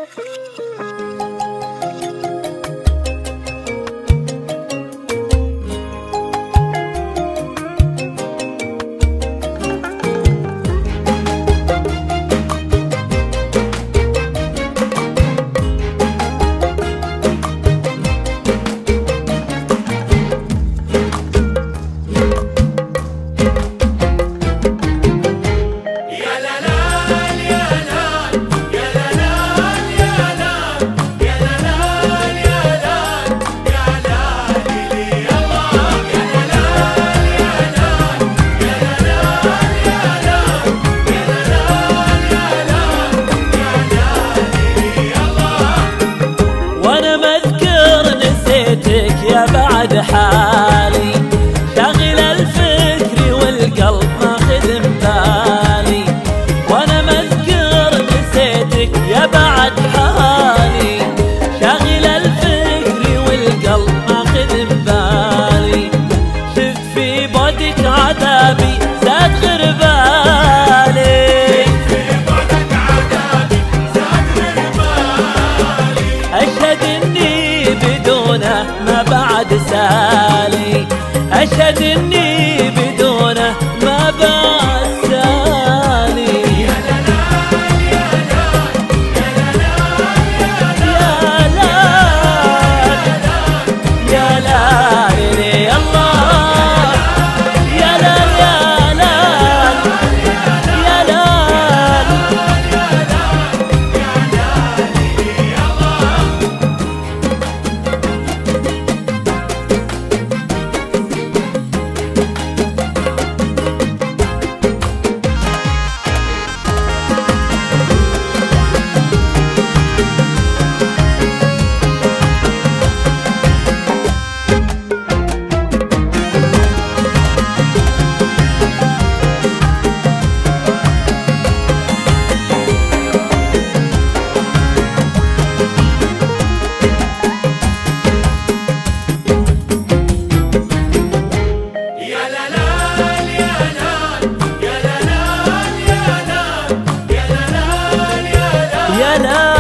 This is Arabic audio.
يا بعد حالي شاغل الفكر والقلب ماخذ بالي، وانا مذكر نسيتك يا بعد حالي شاغل الفكر والقلب ماخذ بالي، شفت في بعدك عذابي زاد غربالي، أشهد إني بدونه ما بعد سالي، أشهد إني بدونه ما بعد سالي. يا لال يا لال يا لال يا الله، يا لال يا لال يا لال. يا لال